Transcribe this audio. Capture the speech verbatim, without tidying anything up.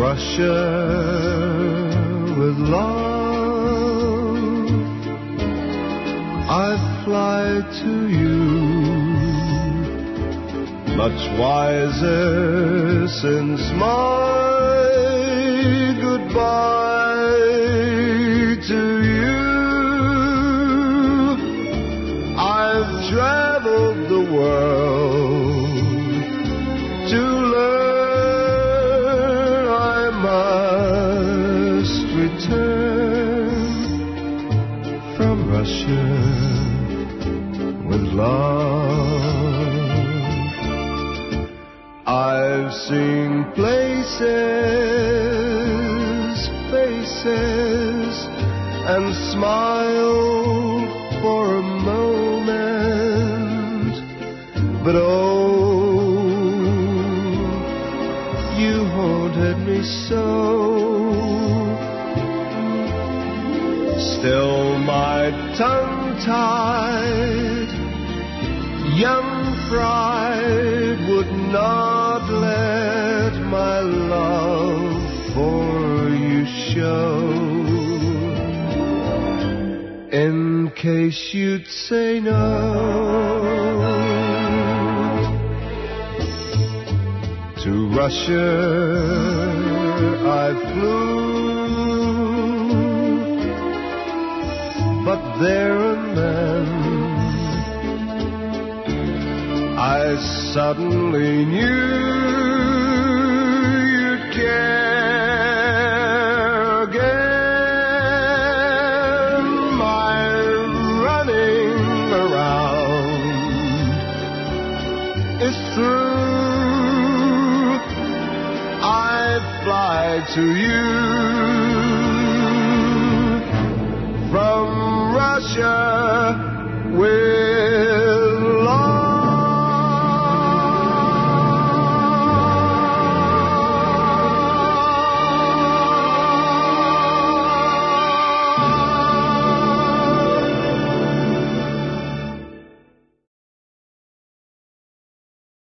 Russia with love, I fly to you, much wiser since my goodbye to you. I've traveled the world to learn I must return from Russia with love. I've seen places, faces, and smiled for a moment, but oh, you haunted me so. Still my tongue-tied young pride would not let my love for you show, in case you'd say no. To Russia I flew, but there and then I suddenly knew you'd care again. My running around is through. I fly to you from Russia with